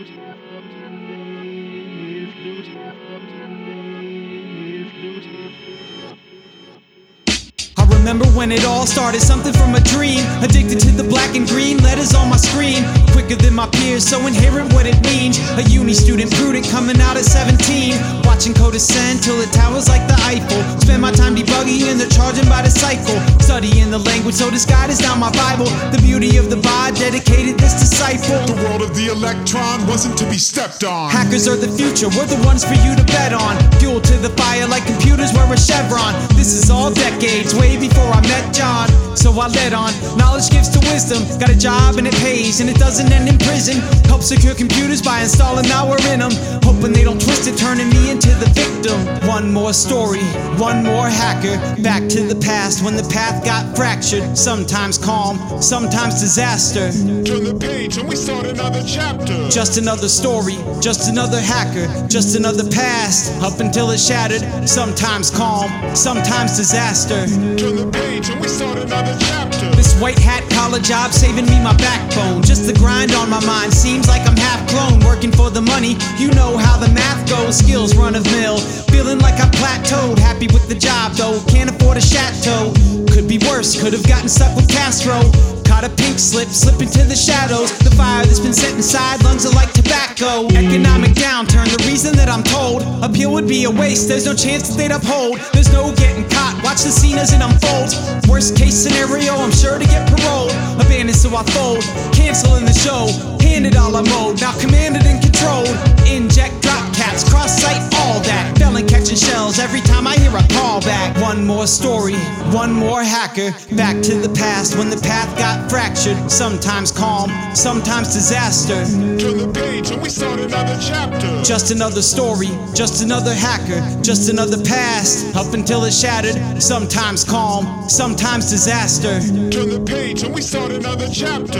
Remember when it all started, something from a dream. Addicted to the black and green letters on my screen. Quicker than my peers, so inherent what it means. A uni student, prudent, coming out at 17. Watching code ascend till it towers like the Eiffel. Spend my time debugging and they're charging by the cycle. Studying the language, so this guide is now my Bible. The beauty of the bod, dedicated this disciple. The world of the electron wasn't to be stepped on. Hackers are the future, we're the ones for you to bet on. Fuel to the fire like computers were a chevron. This is all decades, way before I met John, so I let on. Knowledge gives to wisdom, got a job and it pays, and it doesn't end in prison. Help secure computers by installing malware in them, hoping they don't twist it, turning me into the victim. One more story, one more hacker. Back to the past when the path got fractured. Sometimes calm, sometimes disaster. Turn the page and we start another chapter. Just another story, just another hacker, just another past, up until it's shattered. Sometimes calm, sometimes disaster. Turn the page and we start another chapter. This white hat collar job saving me my backbone. Just the grind on my mind, seems like I'm half clone. Working for the money, you know how the math goes. Skills run of mill, feeling like I plateaued. Happy with the job though, can't afford a chateau. Could be worse, could have gotten stuck with Castro. Caught a pink slip, slip into the shadows. The fire that's been set inside, lungs are like tobacco. Economic downturn, the reason that I'm told appeal would be a waste, there's no chance that they'd uphold. There's no getting caught, watch the scene as it unfolds. Worst case scenario, I'm sure to get paroled. Abandoned so I fold, canceling the show. Handed all I mowed, now commanded and controlled. Inject drop caps, cross sight, all that. Felon catching shells every time I hear a call back. One more story, one more hacker. Back to the past when the path got fractured. Sometimes calm, sometimes disaster. Turn the page and we start another chapter. Just another story, just another hacker, just another past, up until it's shattered. Sometimes calm, sometimes disaster. Turn the page and we start another chapter.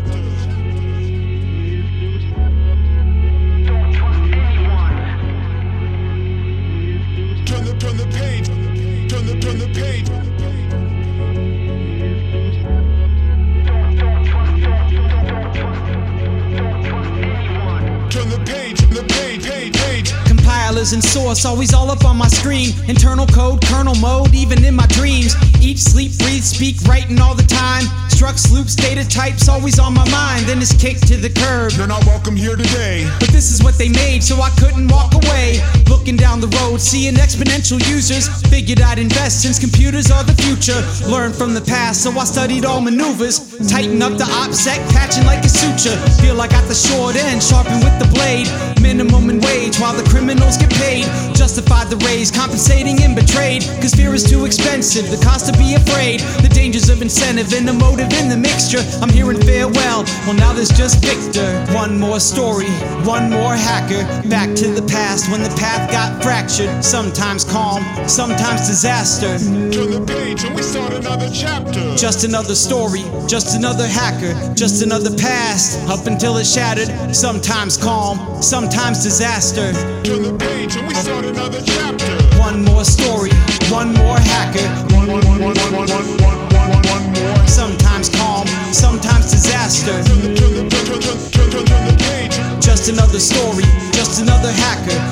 Turn the page, turn the page. Turn the page, page. Compilers and source, always all up on my screen. Internal code, kernel mode, even in my dreams. Eat, sleep, breathe, speak, writing all the time. Structs, loops, data types, always on my mind. Then it's kicked to the curb. You're not welcome here today. But this is what they made, so I couldn't walk away. Looking down the road, seeing exponential users. Figured I'd invest since computers are the future. Learn from the past, so I studied all maneuvers. Tighten up the OPSEC, patching like a suture. Feel I got the short end, sharpened with the blade. Minimum and wage while the criminals get paid. Justified the raise, compensating and betrayed. Cause fear is too expensive, the cost to be afraid. The dangers of incentive and the motive in the mixture. I'm hearing farewell, well now there's just Victor. One more story, one more hacker. Back to the past when the path got fractured. Sometimes calm, sometimes disaster. Turn the page and we start another chapter. Just another story, just another hacker, just another past, up until it's shattered. Sometimes calm, sometimes disaster. Turn the page and we start another chapter. One more story, one more hacker. One more. Sometimes calm, sometimes disaster. Turn the page. Just another story, just another hacker.